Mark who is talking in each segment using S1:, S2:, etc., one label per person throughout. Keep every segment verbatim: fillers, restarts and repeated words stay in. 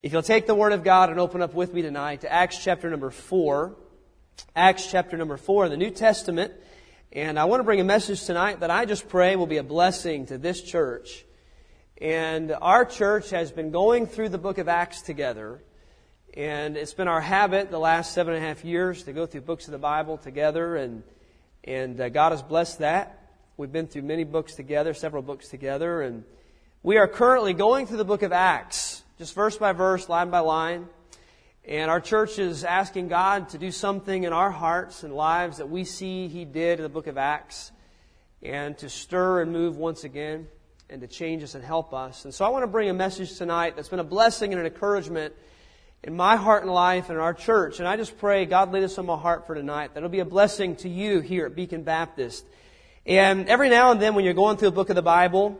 S1: If you'll take the Word of God and open up with me tonight to Acts chapter number four. Acts chapter number four in the New Testament. And I want to bring a message tonight that I just pray will be a blessing to this church. And our church has been going through the book of Acts together. And it's been our habit the last seven and a half years to go through books of the Bible together. And, and uh, God has blessed that. We've been through many books together, several books together. And we are currently going through the book of Acts. Just verse by verse, line by line. And our church is asking God to do something in our hearts and lives that we see He did in the book of Acts. And to stir and move once again. And to change us and help us. And so I want to bring a message tonight that's been a blessing and an encouragement in my heart and life and in our church. And I just pray God lead us on my heart for tonight. That it'll be a blessing to you here at Beacon Baptist. And every now and then when you're going through a book of the Bible,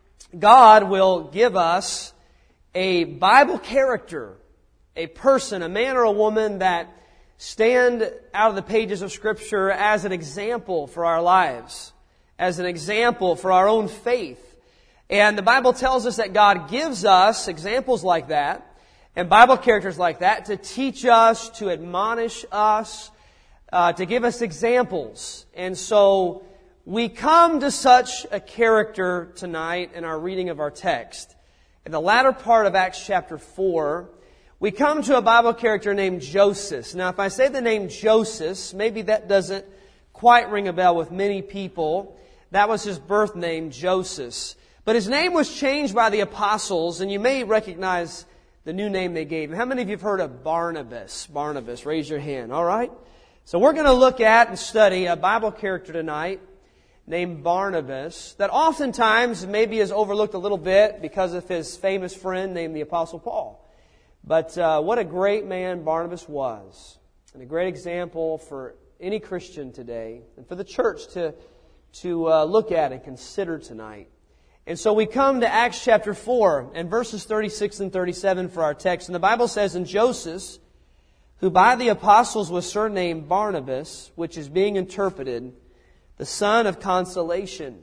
S1: God will give us a Bible character, a person, a man or a woman that stand out of the pages of Scripture as an example for our lives, as an example for our own faith. And the Bible tells us that God gives us examples like that and Bible characters like that to teach us, to admonish us, uh, to give us examples. And so we come to such a character tonight in our reading of our text. In the latter part of Acts chapter four, we come to a Bible character named Joseph. Now, if I say the name Joseph, maybe that doesn't quite ring a bell with many people. That was his birth name, Joseph. But his name was changed by the apostles, and you may recognize the new name they gave him. How many of you have heard of Barnabas? Barnabas, raise your hand. All right. So we're going to look at and study a Bible character tonight named Barnabas, that oftentimes maybe is overlooked a little bit because of his famous friend named the Apostle Paul. But uh, what a great man Barnabas was, and a great example for any Christian today, and for the church to, to uh, look at and consider tonight. And so we come to Acts chapter four, and verses thirty-six and thirty-seven for our text. And the Bible says, "And Joseph, who by the apostles was surnamed Barnabas, which is being interpreted, the son of consolation,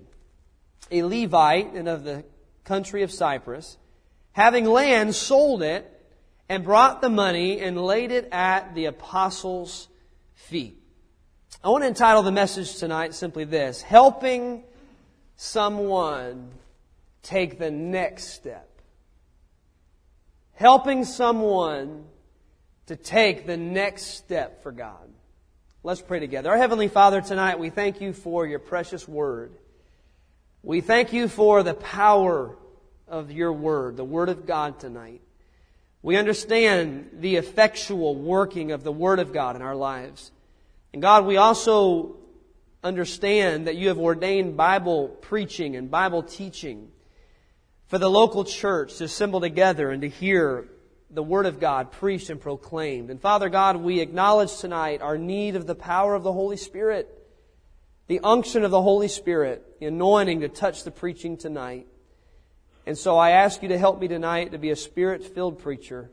S1: a Levite and of the country of Cyprus, having land, sold it, and brought the money and laid it at the apostles' feet." I want to entitle the message tonight simply this: helping someone take the next step. Helping someone to take the next step for God. Let's pray together. Our Heavenly Father, tonight we thank You for Your precious Word. We thank You for the power of Your Word, the Word of God tonight. We understand the effectual working of the Word of God in our lives. And God, we also understand that You have ordained Bible preaching and Bible teaching for the local church to assemble together and to hear the Word of God preached and proclaimed. And Father God, we acknowledge tonight our need of the power of the Holy Spirit, the unction of the Holy Spirit, the anointing to touch the preaching tonight. And so I ask You to help me tonight to be a Spirit-filled preacher.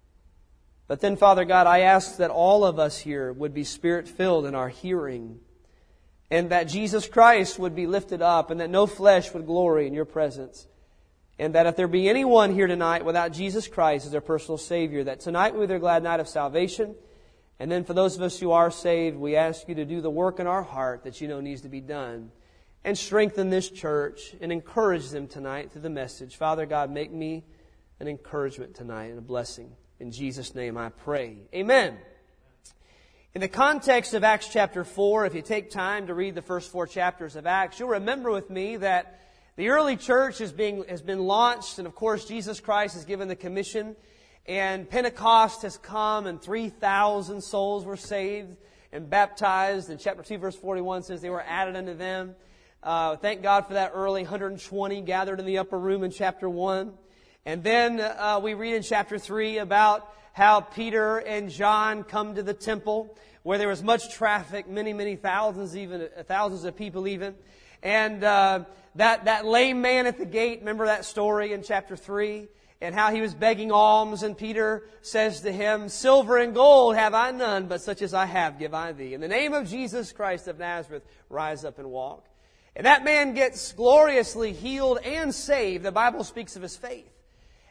S1: But then, Father God, I ask that all of us here would be Spirit-filled in our hearing, and that Jesus Christ would be lifted up, and that no flesh would glory in Your presence. And that if there be anyone here tonight without Jesus Christ as their personal Savior, that tonight will be their glad night of salvation. And then for those of us who are saved, we ask You to do the work in our heart that You know needs to be done. And strengthen this church and encourage them tonight through the message. Father God, make me an encouragement tonight and a blessing. In Jesus' name I pray. Amen. In the context of Acts chapter four, if you take time to read the first four chapters of Acts, you'll remember with me that the early church is being, has been launched, and of course Jesus Christ has given the commission, and Pentecost has come, and three thousand souls were saved and baptized, and chapter two verse forty-one says they were added unto them. Uh, thank God for that early one hundred twenty gathered in the upper room in chapter one. And then uh, we read in chapter three about how Peter and John come to the temple where there was much traffic, many, many thousands, even uh, thousands of people even. And uh, that, that lame man at the gate, remember that story in chapter three? And how he was begging alms, and Peter says to him, "Silver and gold have I none, but such as I have give I thee. In the name of Jesus Christ of Nazareth, rise up and walk." And that man gets gloriously healed and saved. The Bible speaks of his faith.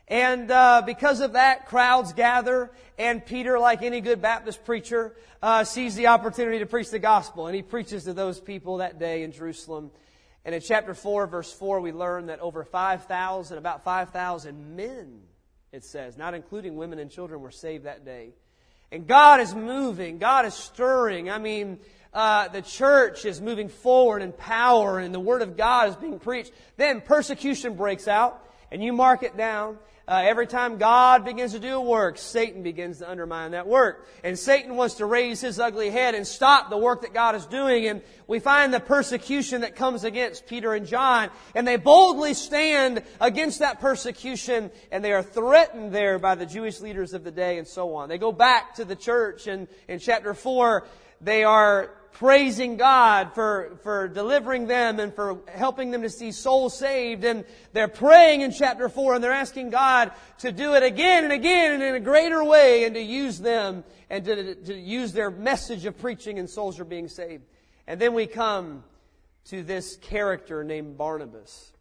S1: And uh, because of that, crowds gather, and Peter, like any good Baptist preacher, uh, sees the opportunity to preach the gospel. And he preaches to those people that day in Jerusalem. And in chapter four, verse four, we learn that over five thousand, about five thousand men, it says, not including women and children, were saved that day. And God is moving. God is stirring. I mean, uh, the church is moving forward in power, and the Word of God is being preached. Then persecution breaks out, and you mark it down. Uh, every time God begins to do a work, Satan begins to undermine that work. And Satan wants to raise his ugly head and stop the work that God is doing. And we find the persecution that comes against Peter and John. And they boldly stand against that persecution. And they are threatened there by the Jewish leaders of the day and so on. They go back to the church. And in chapter four, they are praising God for, for delivering them and for helping them to see souls saved. And they're praying in chapter four, and they're asking God to do it again and again and in a greater way, and to use them and to, to use their message of preaching, and souls are being saved. And then we come to this character named Barnabas.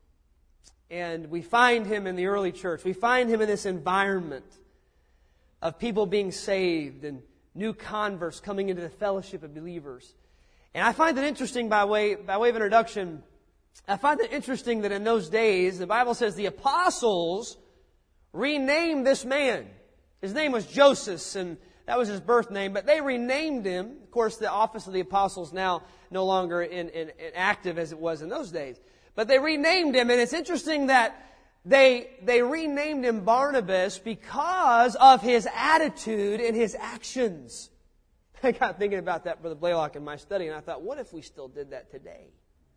S1: And we find him in the early church. We find him in this environment of people being saved and new converts coming into the fellowship of believers. And I find it interesting, by way, by way of introduction, I find it interesting that in those days, the Bible says the apostles renamed this man. His name was Joseph, and that was his birth name, but they renamed him. Of course, the office of the apostles now no longer in, in, in active as it was in those days. But they renamed him, and it's interesting that they, they renamed him Barnabas because of his attitude and his actions. I got thinking about that, Brother Blaylock, in my study, and I thought, what if we still did that today?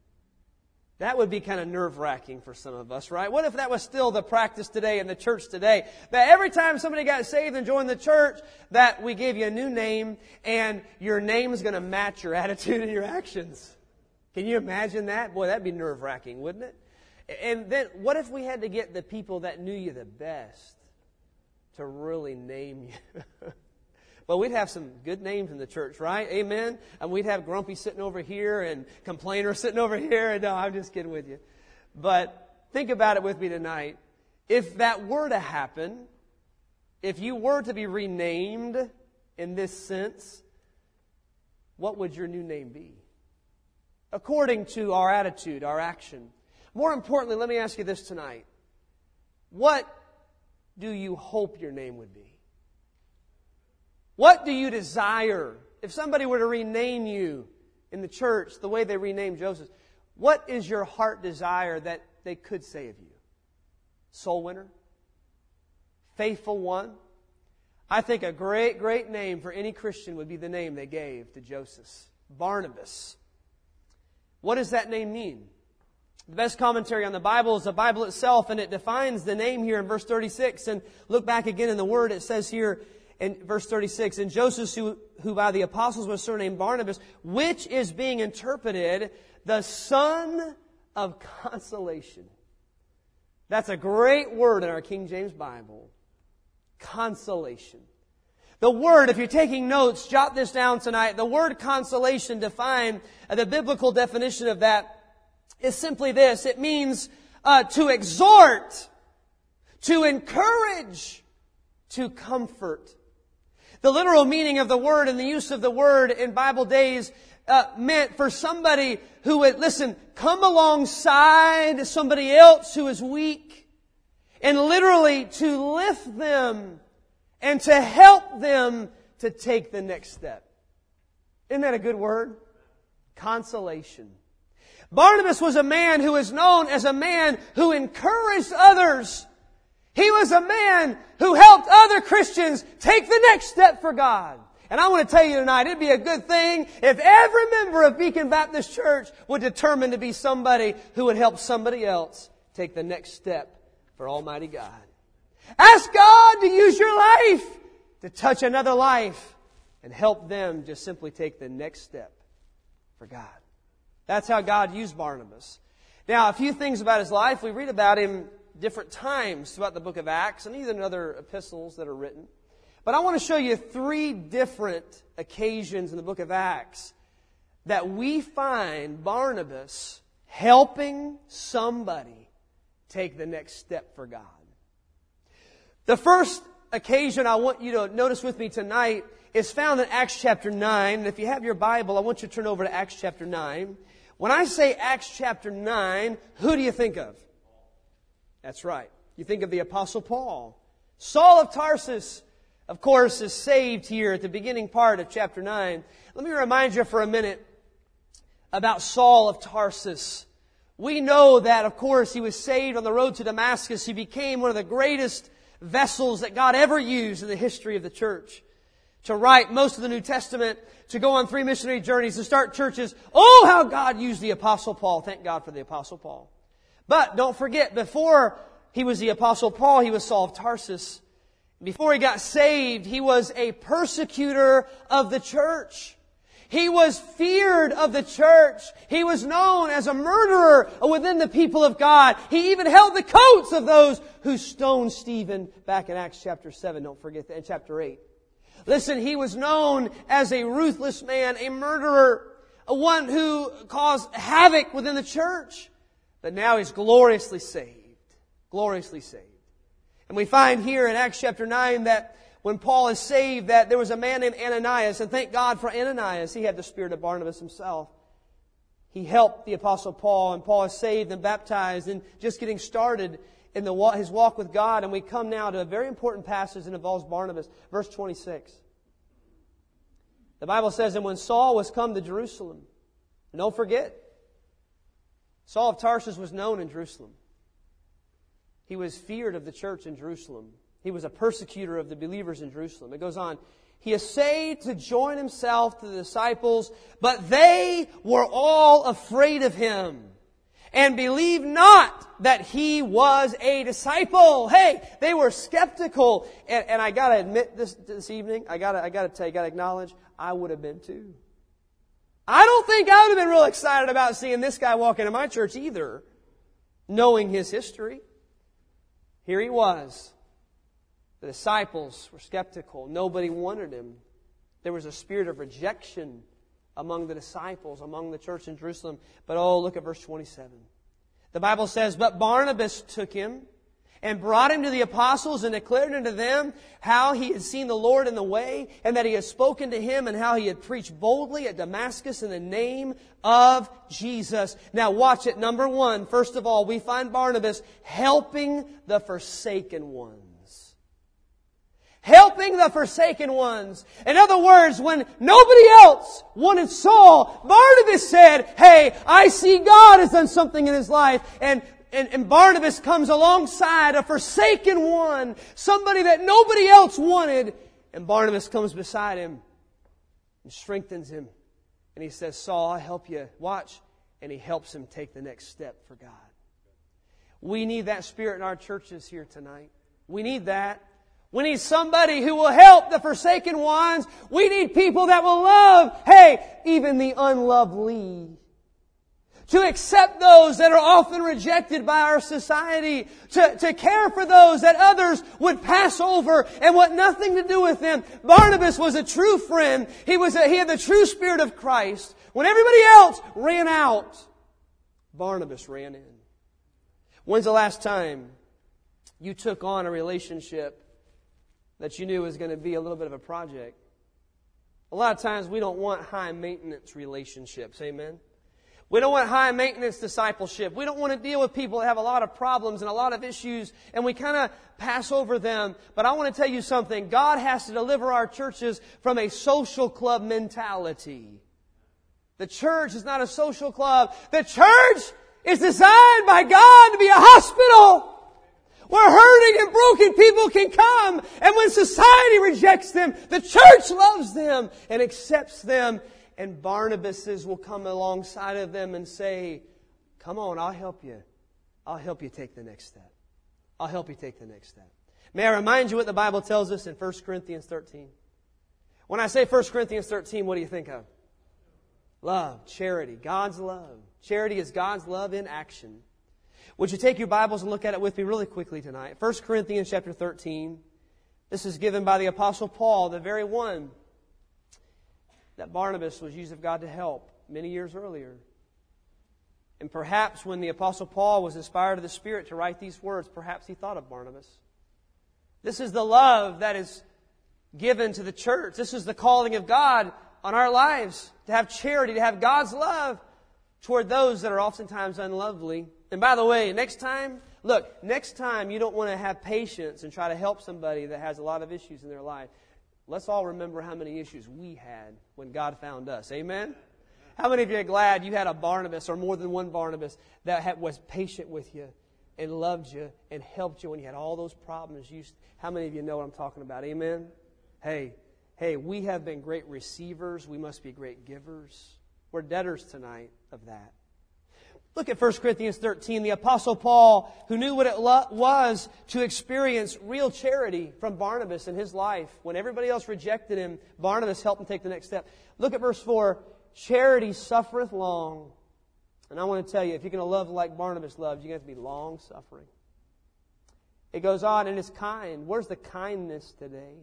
S1: That would be kind of nerve-wracking for some of us, right? What if that was still the practice today in the church today? That every time somebody got saved and joined the church, that we gave you a new name, and your name is going to match your attitude and your actions. Can you imagine that? Boy, that'd be nerve-wracking, wouldn't it? And then, what if we had to get the people that knew you the best to really name you? Well, we'd have some good names in the church, right? Amen? And we'd have Grumpy sitting over here and Complainer sitting over here. And no, I'm just kidding with you. But think about it with me tonight. If that were to happen, if you were to be renamed in this sense, what would your new name be? According to our attitude, our action. More importantly, let me ask you this tonight. What do you hope your name would be? What do you desire? If somebody were to rename you in the church the way they renamed Joseph, what is your heart desire that they could say of you? Soul winner? Faithful one? I think a great, great name for any Christian would be the name they gave to Joseph. Barnabas. What does that name mean? The best commentary on the Bible is the Bible itself, and it defines the name here in verse thirty-six. And look back again in the Word, it says here, in verse thirty-six, and Joseph, who, who by the apostles was surnamed Barnabas, which is being interpreted, the son of consolation. That's a great word in our King James Bible. Consolation. The word, if you're taking notes, jot this down tonight. The word consolation defined, uh, the biblical definition of that is simply this. It means uh, to exhort, to encourage, to comfort. The literal meaning of the word and the use of the word in Bible days uh, meant for somebody who would, listen, come alongside somebody else who is weak, and literally to lift them and to help them to take the next step. Isn't that a good word? Consolation. Barnabas was a man who is known as a man who encouraged others. He was a man who helped other Christians take the next step for God. And I want to tell you tonight, it'd be a good thing if every member of Beacon Baptist Church would determine to be somebody who would help somebody else take the next step for Almighty God. Ask God to use your life to touch another life and help them just simply take the next step for God. That's how God used Barnabas. Now, a few things about his life. We read about him different times throughout the book of Acts and even other epistles that are written. But I want to show you three different occasions in the book of Acts that we find Barnabas helping somebody take the next step for God. The first occasion I want you to notice with me tonight is found in Acts chapter nine. And if you have your Bible, I want you to turn over to Acts chapter nine. When I say Acts chapter nine, who do you think of? That's right. You think of the Apostle Paul. Saul of Tarsus, of course, is saved here at the beginning part of chapter nine. Let me remind you for a minute about Saul of Tarsus. We know that, of course, he was saved on the road to Damascus. He became one of the greatest vessels that God ever used in the history of the church. To write most of the New Testament, to go on three missionary journeys, to start churches. Oh, how God used the Apostle Paul. Thank God for the Apostle Paul. But don't forget, before he was the Apostle Paul, he was Saul of Tarsus. Before he got saved, he was a persecutor of the church. He was feared of the church. He was known as a murderer within the people of God. He even held the coats of those who stoned Stephen back in Acts chapter seven. Don't forget that, in chapter eight. Listen, he was known as a ruthless man, a murderer, a one who caused havoc within the church. But now he's gloriously saved. Gloriously saved. And we find here in Acts chapter nine that when Paul is saved, that there was a man named Ananias, and thank God for Ananias. He had the spirit of Barnabas himself. He helped the Apostle Paul, and Paul is saved and baptized and just getting started in the his walk with God. And we come now to a very important passage that involves Barnabas. Verse twenty-six. The Bible says, and when Saul was come to Jerusalem, and don't forget, Saul of Tarsus was known in Jerusalem. He was feared of the church in Jerusalem. He was a persecutor of the believers in Jerusalem. It goes on. He essayed to join himself to the disciples, but they were all afraid of him and believed not that he was a disciple. Hey, they were skeptical. And, and I got to admit this this evening, I got to I got to tell you, got to acknowledge, I would have been too. I don't think I would have been real excited about seeing this guy walk into my church either, knowing his history. Here he was. The disciples were skeptical. Nobody wanted him. There was a spirit of rejection among the disciples, among the church in Jerusalem. But oh, look at verse twenty-seven. The Bible says, but Barnabas took him and brought him to the apostles and declared unto them how he had seen the Lord in the way and that he had spoken to him and how he had preached boldly at Damascus in the name of Jesus. Now watch it. Number one, first of all, we find Barnabas helping the forsaken ones. Helping the forsaken ones. In other words, when nobody else wanted Saul, Barnabas said, hey, I see God has done something in his life. And, and, and Barnabas comes alongside a forsaken one, somebody that nobody else wanted. And Barnabas comes beside him and strengthens him. And he says, Saul, I'll help you. Watch. And he helps him take the next step for God. We need that spirit in our churches here tonight. We need that. We need somebody who will help the forsaken ones. We need people that will love, hey, even the unlovely. To accept those that are often rejected by our society. To, to care for those that others would pass over and want nothing to do with them. Barnabas was a true friend. He was a, he had the true spirit of Christ. When everybody else ran out, Barnabas ran in. When's the last time you took on a relationship that you knew was going to be a little bit of a project? A lot of times we don't want high maintenance relationships. Amen? We don't want high maintenance discipleship. We don't want to deal with people that have a lot of problems and a lot of issues, and we kind of pass over them. But I want to tell you something. God has to deliver our churches from a social club mentality. The church is not a social club. The church is designed by God to be a hospital where hurting and broken people can come. And when society rejects them, the church loves them and accepts them. And Barnabases will come alongside of them and say, come on, I'll help you. I'll help you take the next step. I'll help you take the next step. May I remind you what the Bible tells us in First Corinthians thirteen? When I say First Corinthians thirteen, what do you think of? Love, charity, God's love. Charity is God's love in action. Would you take your Bibles and look at it with me really quickly tonight? First Corinthians chapter thirteen. This is given by the Apostle Paul, the very one that Barnabas was used of God to help many years earlier. And perhaps when the Apostle Paul was inspired of the Spirit to write these words, perhaps he thought of Barnabas. This is the love that is given to the church. This is the calling of God on our lives, to have charity, to have God's love toward those that are oftentimes unlovely. And by the way, next time, look, next time you don't want to have patience and try to help somebody that has a lot of issues in their life. Let's all remember how many issues we had when God found us. Amen? How many of you are glad you had a Barnabas or more than one Barnabas that had, was patient with you and loved you and helped you when you had all those problems? You, how many of you know what I'm talking about? Amen? Hey, hey, we have been great receivers. We must be great givers. We're debtors tonight of that. Look at First Corinthians thirteen. The Apostle Paul, who knew what it lo- was to experience real charity from Barnabas in his life. When everybody else rejected him, Barnabas helped him take the next step. Look at verse four. Charity suffereth long. And I want to tell you, if you're going to love like Barnabas loved, you're going to have to be long-suffering. It goes on, and it's kind. Where's the kindness today?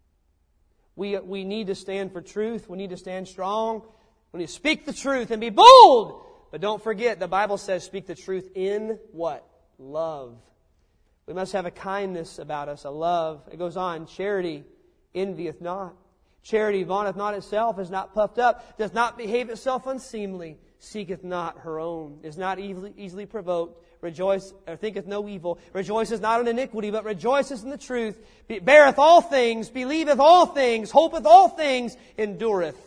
S1: We, we need to stand for truth. We need to stand strong. We need to speak the truth and be bold. But don't forget, the Bible says speak the truth in what? Love. We must have a kindness about us, a love. It goes on, charity envieth not. Charity vaunteth not itself, is not puffed up, does not behave itself unseemly, seeketh not her own, is not easily, easily provoked, rejoice or thinketh no evil, rejoices not in iniquity, but rejoices in the truth, be, beareth all things, believeth all things, hopeth all things, endureth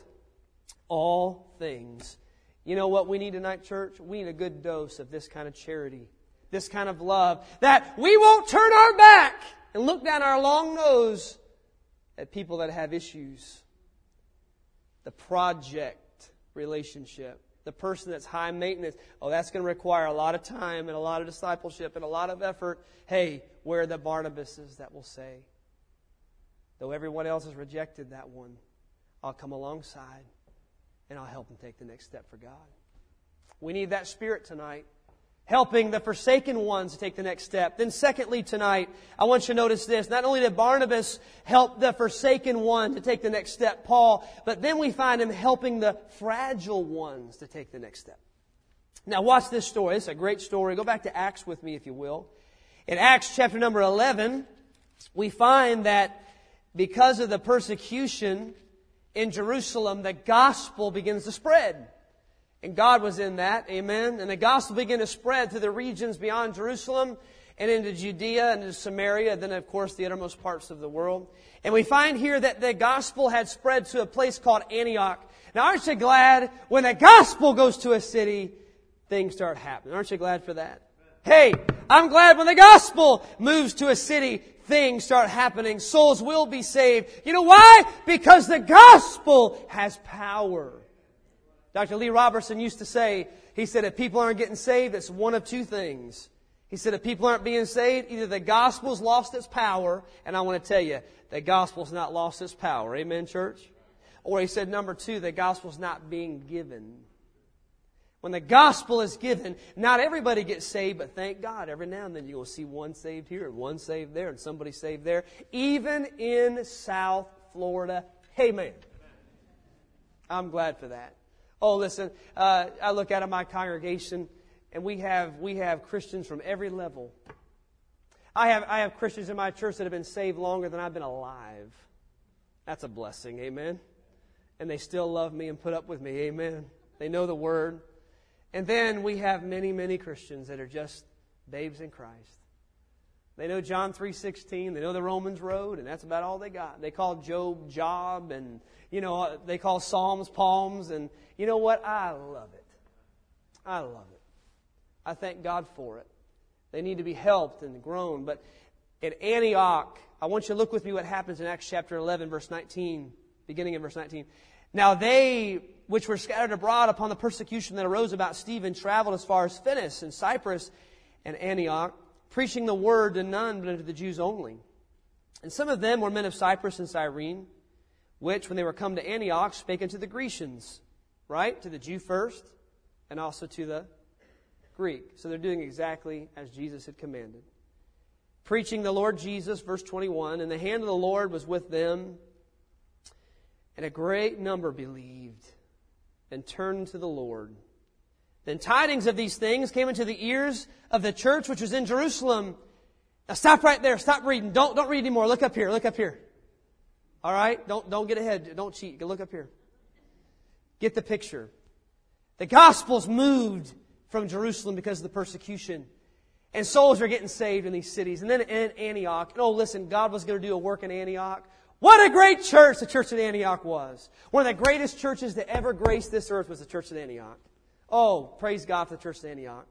S1: all things. You know what we need tonight, church? We need a good dose of this kind of charity, this kind of love, that we won't turn our back and look down our long nose at people that have issues. The project relationship. The person that's high maintenance. Oh, that's going to require a lot of time and a lot of discipleship and a lot of effort. Hey, where are the Barnabases that will say, though everyone else has rejected that one, I'll come alongside and I'll help them take the next step for God. We need that spirit tonight. Helping the forsaken ones to take the next step. Then secondly tonight, I want you to notice this. Not only did Barnabas help the forsaken one to take the next step, Paul, but then we find him helping the fragile ones to take the next step. Now watch this story. It's a great story. Go back to Acts with me, if you will. In Acts chapter number eleven, we find that because of the persecution in Jerusalem, the gospel begins to spread. And God was in that, amen. And the gospel began to spread to the regions beyond Jerusalem and into Judea and into Samaria, and then of course the uttermost parts of the world. And we find here that the gospel had spread to a place called Antioch. Now aren't you glad when the gospel goes to a city, things start happening? Aren't you glad for that? Hey, I'm glad when the gospel moves to a city, things start happening. Souls will be saved. You know why? Because the gospel has power. Doctor Lee Robertson used to say, he said, if people aren't getting saved, it's one of two things. He said, if people aren't being saved, either the gospel's lost its power, and I want to tell you, the gospel's not lost its power. Amen, church? Or he said, number two, the gospel's not being given. When the gospel is given, not everybody gets saved, but thank God, every now and then you'll see one saved here and one saved there and somebody saved there. Even in South Florida. Amen. I'm glad for that. Oh, listen, uh, I look out at my congregation, and we have we have Christians from every level. I have I have Christians in my church that have been saved longer than I've been alive. That's a blessing, amen. And they still love me and put up with me, amen. They know the Word. And then we have many, many Christians that are just babes in Christ. They know John three sixteen. They know the Romans road, and that's about all they got. They call Job Job, and you know they call Psalms Palms, and you know what? I love it. I love it. I thank God for it. They need to be helped and grown. But at Antioch, I want you to look with me what happens in Acts chapter eleven, verse nineteen, beginning in verse nineteen. Now they, which were scattered abroad upon the persecution that arose about Stephen, traveled as far as Phoenix and Cyprus and Antioch, preaching the word to none but unto the Jews only. And some of them were men of Cyprus and Cyrene, which, when they were come to Antioch, spake unto the Grecians, right? To the Jew first, and also to the Greek. So they're doing exactly as Jesus had commanded. Preaching the Lord Jesus, verse twenty-one, and the hand of the Lord was with them, and a great number believed and turned to the Lord. Then tidings of these things came into the ears of the church which was in Jerusalem. Now stop right there. Stop reading. Don't, don't read anymore. Look up here. Look up here. All right? Don't, don't get ahead. Don't cheat. Look up here. Get the picture. The gospel's moved from Jerusalem because of the persecution. And souls are getting saved in these cities. And then in Antioch. And oh, listen, God was going to do a work in Antioch. What a great church the church at Antioch was. One of the greatest churches to ever grace this earth was the church at Antioch. Oh, praise God for the church at Antioch.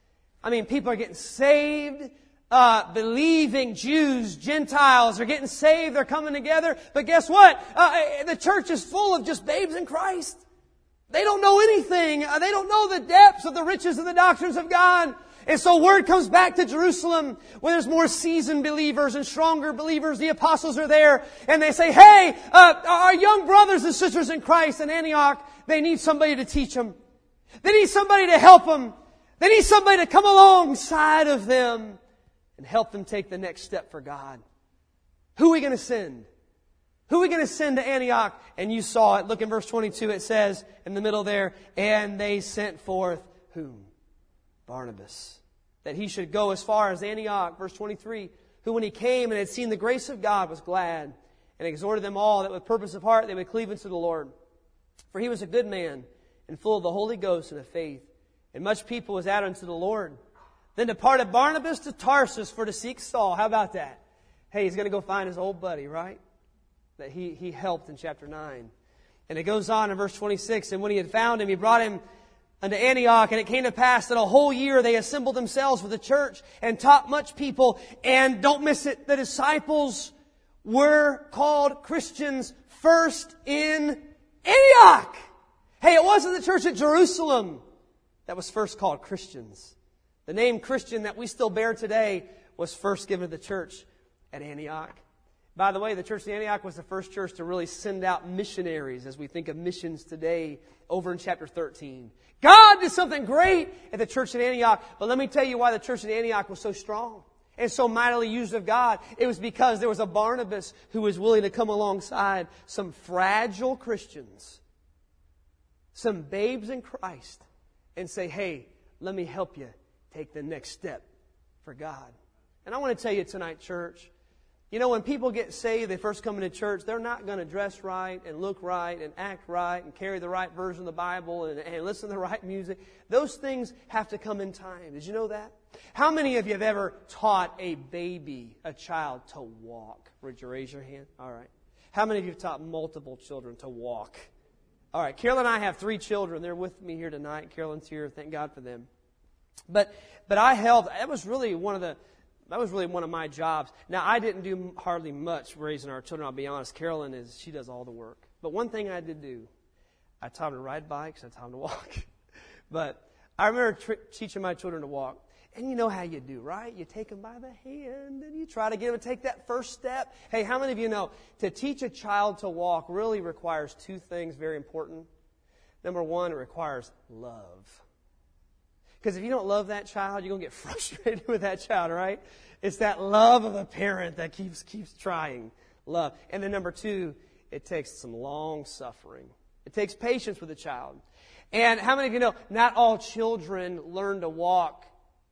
S1: I mean, people are getting saved. Uh, believing Jews, Gentiles are getting saved. They're coming together. But guess what? Uh, the church is full of just babes in Christ. They don't know anything. Uh, they don't know the depths of the riches of the doctrines of God. And so word comes back to Jerusalem where there's more seasoned believers and stronger believers. The apostles are there. And they say, hey, uh, our young brothers and sisters in Christ in Antioch, they need somebody to teach them. They need somebody to help them. They need somebody to come alongside of them and help them take the next step for God. Who are we going to send? Who are we going to send to Antioch? And you saw it. Look in verse twenty-two. It says in the middle there, and they sent forth whom? Barnabas. That he should go as far as Antioch. Verse twenty-three. Who when he came and had seen the grace of God was glad and exhorted them all that with purpose of heart they would cleave unto the Lord. For he was a good man and full of the Holy Ghost and of faith. And much people was added unto the Lord. Then departed Barnabas to Tarsus for to seek Saul. How about that? Hey, he's going to go find his old buddy, right? That he, he helped in chapter nine. And it goes on in verse twenty-six. And when he had found him, he brought him unto Antioch. And it came to pass that a whole year they assembled themselves with the church and taught much people. And don't miss it, the disciples were called Christians first in Antioch. Hey, it wasn't the church at Jerusalem that was first called Christians. The name Christian that we still bear today was first given to the church at Antioch. By the way, the church at Antioch was the first church to really send out missionaries as we think of missions today over in chapter thirteen. God did something great at the church at Antioch. But let me tell you why the church at Antioch was so strong and so mightily used of God. It was because there was a Barnabas who was willing to come alongside some fragile Christians, some babes in Christ, and say, hey, let me help you take the next step for God. And I want to tell you tonight, church, you know, when people get saved, they first come into church, they're not going to dress right and look right and act right and carry the right version of the Bible and, and listen to the right music. Those things have to come in time. Did you know that? How many of you have ever taught a baby, a child, to walk? Would you raise your hand? All right. How many of you have taught multiple children to walk? All right. Carol and I have three children. They're with me here tonight. Carolyn's here. Thank God for them. But but I held, that was really one of the, that was really one of my jobs. Now, I didn't do hardly much raising our children, I'll be honest. Carolyn is, she does all the work. But one thing I did do, I taught them to ride bikes, I taught them to walk. But I remember tr- teaching my children to walk. And you know how you do, right? You take them by the hand and you try to get them to take that first step. Hey, how many of you know to teach a child to walk really requires two things very important? Number one, it requires love. Because if you don't love that child, you're going to get frustrated with that child, right? It's that love of a parent that keeps keeps trying. Love. And then number two, it takes some long suffering. It takes patience with a child. And how many of you know not all children learn to walk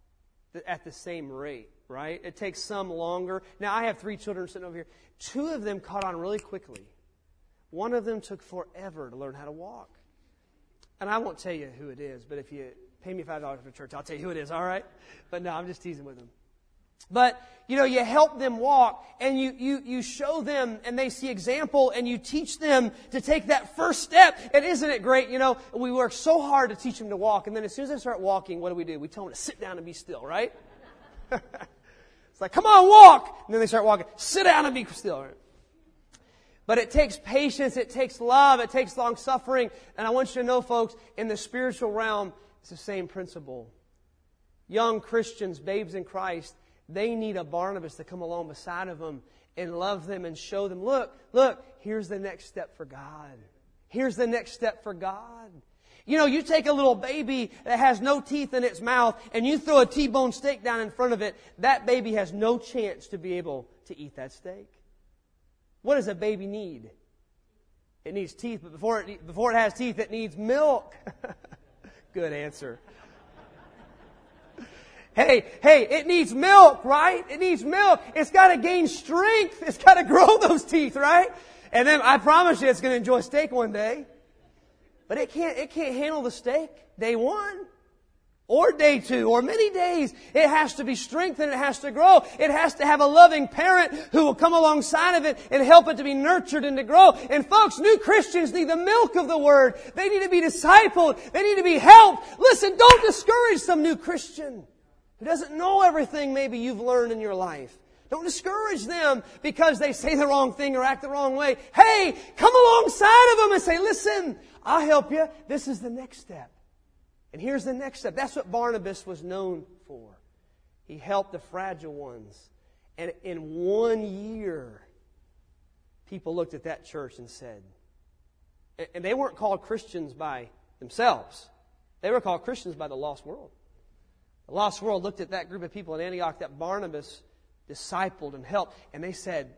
S1: at the same rate, right? It takes some longer. Now, I have three children sitting over here. Two of them caught on really quickly. One of them took forever to learn how to walk. And I won't tell you who it is, but if you pay me five dollars for church, I'll tell you who it is, all right? But no, I'm just teasing with them. But, you know, you help them walk, and you, you, you show them, and they see example, and you teach them to take that first step. And isn't it great? You know, we work so hard to teach them to walk, and then as soon as they start walking, what do we do? We tell them to sit down and be still, right? It's like, come on, walk! And then they start walking. Sit down and be still, right? But it takes patience, it takes love, it takes long suffering. And I want you to know, folks, in the spiritual realm, it's the same principle. Young Christians, babes in Christ, they need a Barnabas to come along beside of them and love them and show them, look, look, here's the next step for God. Here's the next step for God. You know, you take a little baby that has no teeth in its mouth and you throw a T-bone steak down in front of it, that baby has no chance to be able to eat that steak. What does a baby need? It needs teeth, but before it, before it has teeth, it needs milk. Good answer. Hey, hey, it needs milk, right? It needs milk. It's got to gain strength. It's got to grow those teeth, right? And then I promise you it's going to enjoy steak one day. But it can't, it can't handle the steak day one. Or day two, or many days. It has to be strengthened, it has to grow. It has to have a loving parent who will come alongside of it and help it to be nurtured and to grow. And folks, new Christians need the milk of the Word. They need to be discipled. They need to be helped. Listen, don't discourage some new Christian who doesn't know everything maybe you've learned in your life. Don't discourage them because they say the wrong thing or act the wrong way. Hey, come alongside of them and say, listen, I'll help you. This is the next step. And here's the next step. That's what Barnabas was known for. He helped the fragile ones. And in one year, people looked at that church and said, and they weren't called Christians by themselves. They were called Christians by the lost world. The lost world looked at that group of people in Antioch that Barnabas discipled and helped, and they said,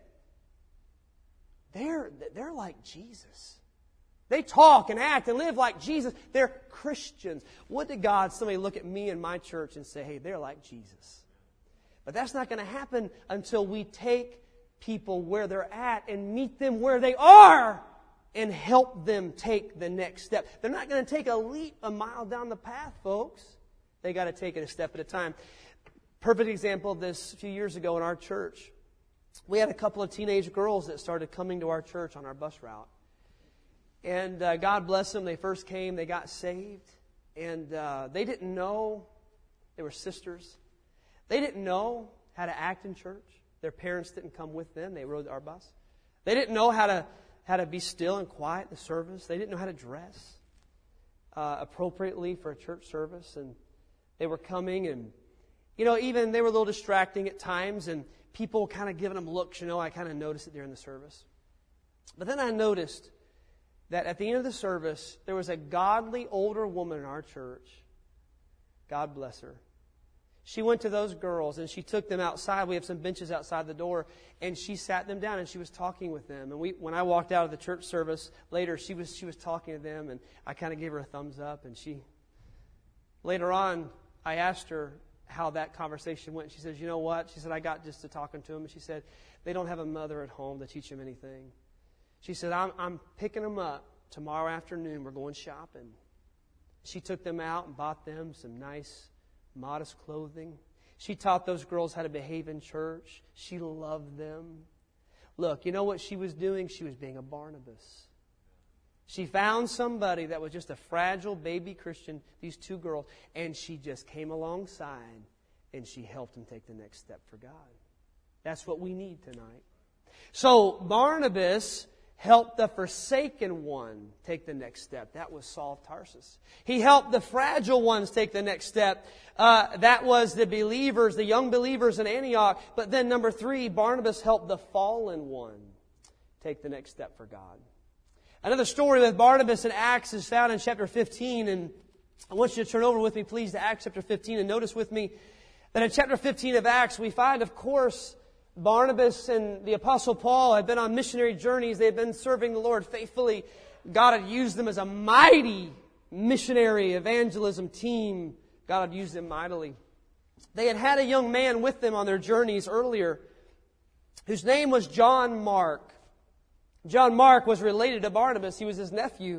S1: they're, they're like Jesus. They talk and act and live like Jesus. They're Christians. Would to God somebody look at me and my church and say, hey, they're like Jesus. But that's not going to happen until we take people where they're at and meet them where they are and help them take the next step. They're not going to take a leap a mile down the path, folks. They got to take it a step at a time. Perfect example of this a few years ago in our church. We had a couple of teenage girls that started coming to our church on our bus route. And uh, God bless them. They first came, they got saved. And uh, they didn't know, they were sisters. They didn't know how to act in church. Their parents didn't come with them. They rode our bus. They didn't know how to how to be still and quiet in the service. They didn't know how to dress uh, appropriately for a church service. And they were coming and, you know, even they were a little distracting at times. And people kind of giving them looks, you know, I kind of noticed it during the service. But then I noticed that at the end of the service, there was a godly older woman in our church. God bless her. She went to those girls and she took them outside. We have some benches outside the door. And she sat them down and she was talking with them. And we, when I walked out of the church service later, she was she was talking to them. And I kind of gave her a thumbs up. And she, later on, I asked her how that conversation went. She says, you know what? She said, I got just to talking to them. And she said, they don't have a mother at home to teach them anything. She said, I'm, I'm picking them up tomorrow afternoon. We're going shopping. She took them out and bought them some nice, modest clothing. She taught those girls how to behave in church. She loved them. Look, you know what she was doing? She was being a Barnabas. She found somebody that was just a fragile baby Christian, these two girls, and she just came alongside and she helped them take the next step for God. That's what we need tonight. So Barnabas helped the forsaken one take the next step. That was Saul of Tarsus. He helped the fragile ones take the next step. Uh, that was the believers, the young believers in Antioch. But then number three, Barnabas helped the fallen one take the next step for God. Another story with Barnabas in Acts is found in chapter fifteen. And I want you to turn over with me, please, to Acts chapter fifteen. And notice with me that in chapter fifteen of Acts, we find, of course, Barnabas and the Apostle Paul had been on missionary journeys. They had been serving the Lord faithfully. God had used them as a mighty missionary evangelism team. God had used them mightily. They had had a young man with them on their journeys earlier whose name was John Mark. John Mark was related to Barnabas. He was his nephew.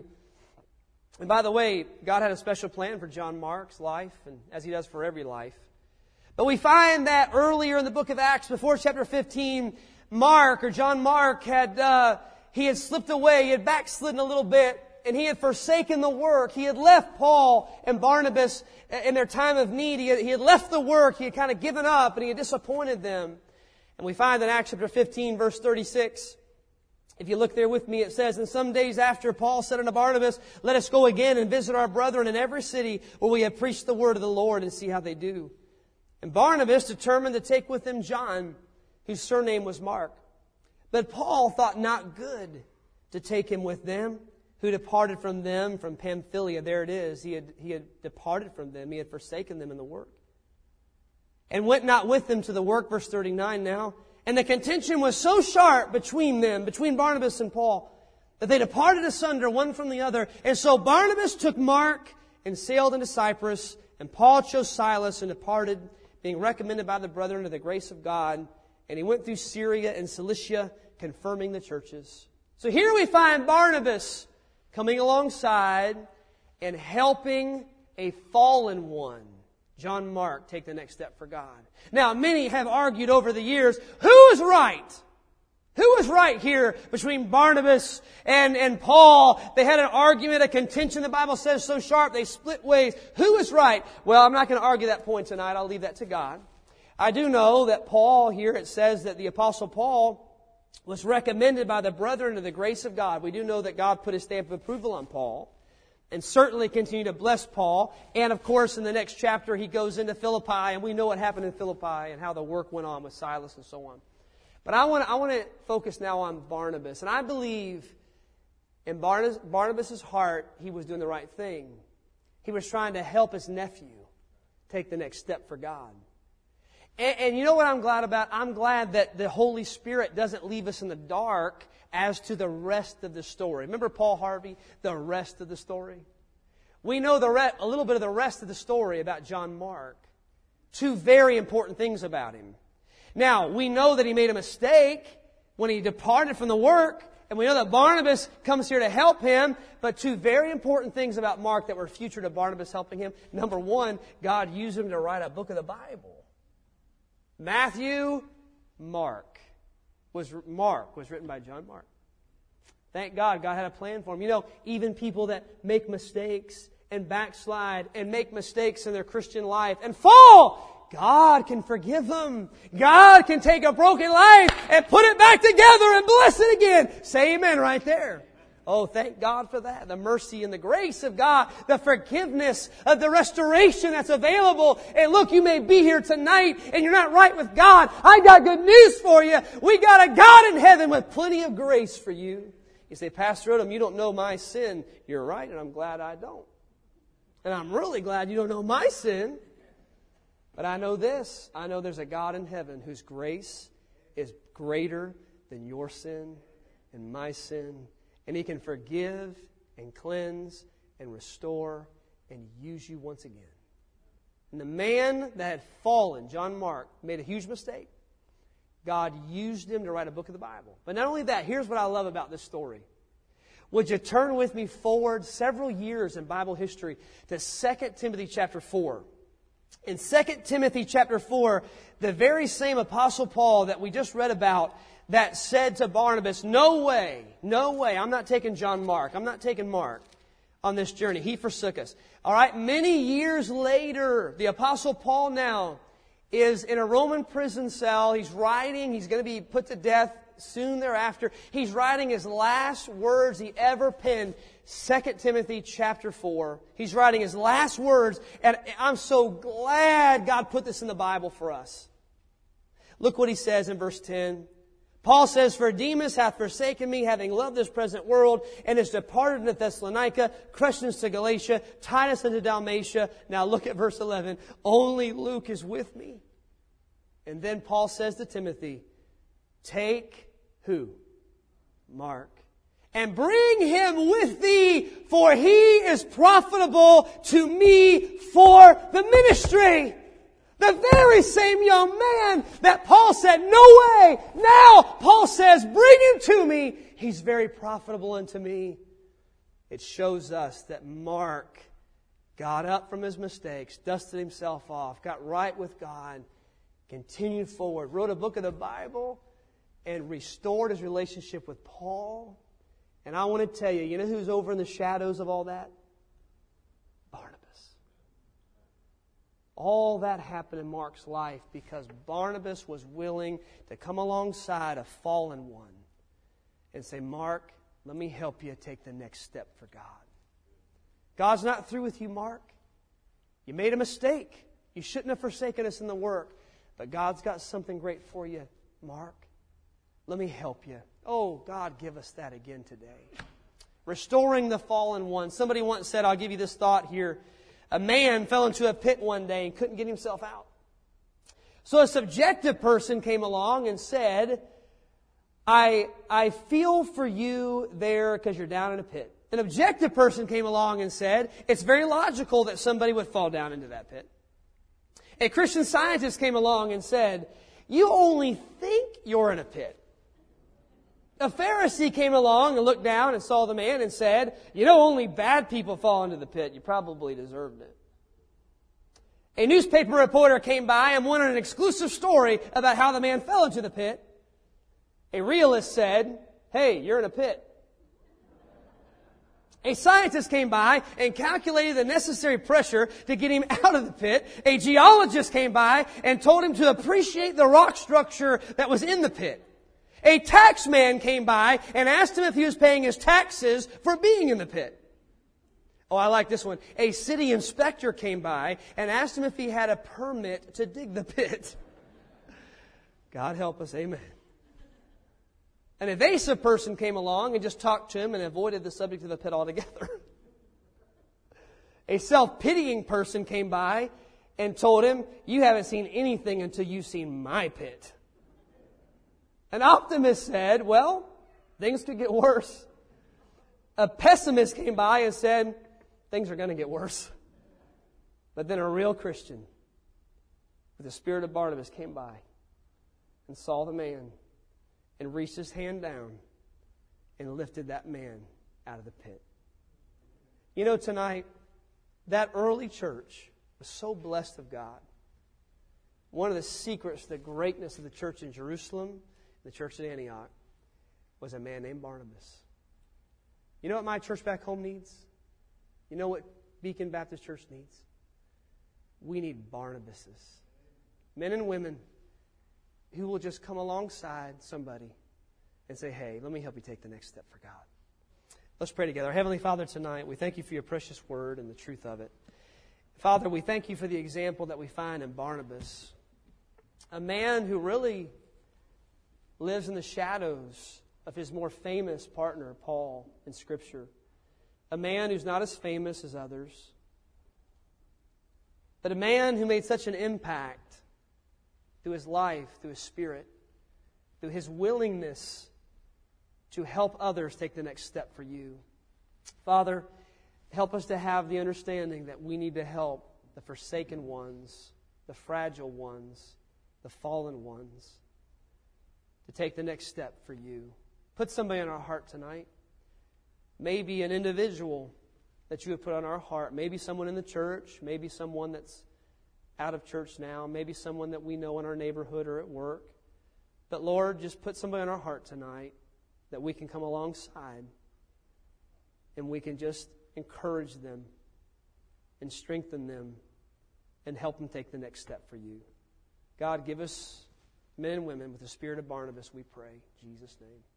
S1: And by the way, God had a special plan for John Mark's life, and as He does for every life. But we find that earlier in the book of Acts, before chapter fifteen, Mark, or John Mark, had uh, he had slipped away. He had backslidden a little bit, and he had forsaken the work. He had left Paul and Barnabas in their time of need. He had, he had left the work. He had kind of given up, and he had disappointed them. And we find in Acts chapter fifteen, verse thirty-six, if you look there with me, it says, and some days after, Paul said unto Barnabas, let us go again and visit our brethren in every city where we have preached the word of the Lord, and see how they do. And Barnabas determined to take with him John, whose surname was Mark. But Paul thought not good to take him with them, who departed from them from Pamphylia. There it is. He had, he had departed from them. He had forsaken them in the work. And went not with them to the work, verse thirty-nine now. And the contention was so sharp between them, between Barnabas and Paul, that they departed asunder one from the other. And so Barnabas took Mark and sailed into Cyprus, and Paul chose Silas and departed, being recommended by the brethren to the grace of God. And he went through Syria and Cilicia, confirming the churches. So here we find Barnabas coming alongside and helping a fallen one, John Mark, take the next step for God. Now, many have argued over the years, who is right? Who is right here between Barnabas and, and Paul? They had an argument, a contention. The Bible says so sharp, they split ways. Who is right? Well, I'm not going to argue that point tonight. I'll leave that to God. I do know that Paul here, it says that the Apostle Paul was recommended by the brethren to the grace of God. We do know that God put His stamp of approval on Paul and certainly continued to bless Paul. And of course, in the next chapter, he goes into Philippi, and we know what happened in Philippi and how the work went on with Silas and so on. But I want to, I want to focus now on Barnabas. And I believe in Barnabas, Barnabas' heart, he was doing the right thing. He was trying to help his nephew take the next step for God. And, and you know what I'm glad about? I'm glad that the Holy Spirit doesn't leave us in the dark as to the rest of the story. Remember Paul Harvey, the rest of the story? We know the re- a little bit of the rest of the story about John Mark. Two very important things about him. Now, we know that he made a mistake when he departed from the work, and we know that Barnabas comes here to help him, but two very important things about Mark that were future to Barnabas helping him. Number one, God used him to write a book of the Bible. Matthew, Mark was Mark was written by John Mark. Thank God, God had a plan for him. You know, even people that make mistakes and backslide and make mistakes in their Christian life and fall, God can forgive them. God can take a broken life and put it back together and bless it again. Say amen right there. Oh, thank God for that. The mercy and the grace of God, the forgiveness of the restoration that's available. And look, you may be here tonight and you're not right with God. I got good news for you. We got a God in heaven with plenty of grace for you. You say, Pastor Odom, you don't know my sin. You're right, and I'm glad I don't. And I'm really glad you don't know my sin. But I know this. I know there's a God in heaven whose grace is greater than your sin and my sin. And He can forgive and cleanse and restore and use you once again. And the man that had fallen, John Mark, made a huge mistake. God used him to write a book of the Bible. But not only that, here's what I love about this story. Would you turn with me forward several years in Bible history to Second Timothy chapter four. In Second Timothy chapter four, the very same Apostle Paul that we just read about that said to Barnabas, no way, no way, I'm not taking John Mark, I'm not taking Mark on this journey. He forsook us. All right, many years later, the Apostle Paul now is in a Roman prison cell. He's writing, he's going to be put to death soon thereafter. He's writing his last words he ever penned, Second Timothy chapter four. He's writing his last words, and I'm so glad God put this in the Bible for us. Look what he says in verse ten. Paul says, for Demas hath forsaken me, having loved this present world, and is departed into Thessalonica, Crescens to Galatia, Titus unto Dalmatia. Now look at verse eleven. Only Luke is with me. And then Paul says to Timothy, take who? Mark. And bring him with thee, for he is profitable to me for the ministry. The very same young man that Paul said, no way. Now Paul says, bring him to me. He's very profitable unto me. It shows us that Mark got up from his mistakes, dusted himself off, got right with God, continued forward, wrote a book of the Bible, and restored his relationship with Paul. And I want to tell you, you know who's over in the shadows of all that? Barnabas. All that happened in Mark's life because Barnabas was willing to come alongside a fallen one and say, Mark, let me help you take the next step for God. God's not through with you, Mark. You made a mistake. You shouldn't have forsaken us in the work. But God's got something great for you, Mark. Let me help you. Oh, God, give us that again today. Restoring the fallen one. Somebody once said, I'll give you this thought here. A man fell into a pit one day and couldn't get himself out. So a subjective person came along and said, I, I feel for you there because you're down in a pit. An objective person came along and said, it's very logical that somebody would fall down into that pit. A Christian scientist came along and said, you only think you're in a pit. A Pharisee came along and looked down and saw the man and said, you know, only bad people fall into the pit. You probably deserved it. A newspaper reporter came by and wanted an exclusive story about how the man fell into the pit. A realist said, hey, you're in a pit. A scientist came by and calculated the necessary pressure to get him out of the pit. A geologist came by and told him to appreciate the rock structure that was in the pit. A tax man came by and asked him if he was paying his taxes for being in the pit. Oh, I like this one. A city inspector came by and asked him if he had a permit to dig the pit. God help us, amen. An evasive person came along and just talked to him and avoided the subject of the pit altogether. A self-pitying person came by and told him, you haven't seen anything until you've seen my pit. An optimist said, well, things could get worse. A pessimist came by and said, things are going to get worse. But then a real Christian with the spirit of Barnabas came by and saw the man and reached his hand down and lifted that man out of the pit. You know, tonight, that early church was so blessed of God. One of the secrets of the greatness of the church in Jerusalem, the church at Antioch, was a man named Barnabas. You know what my church back home needs? You know what Beacon Baptist Church needs? We need Barnabases. Men and women who will just come alongside somebody and say, hey, let me help you take the next step for God. Let's pray together. Our Heavenly Father, tonight, we thank you for your precious word and the truth of it. Father, we thank you for the example that we find in Barnabas, a man who really lives in the shadows of his more famous partner, Paul, in Scripture. A man who's not as famous as others, but a man who made such an impact through his life, through his spirit, through his willingness to help others take the next step for you. Father, help us to have the understanding that we need to help the forsaken ones, the fragile ones, the fallen ones, to take the next step for you. Put somebody on our heart tonight. Maybe an individual that you have put on our heart. Maybe someone in the church. Maybe someone that's out of church now. Maybe someone that we know in our neighborhood or at work. But Lord, just put somebody on our heart tonight that we can come alongside and we can just encourage them and strengthen them and help them take the next step for you. God, give us men and women with the spirit of Barnabas, we pray. In Jesus' name.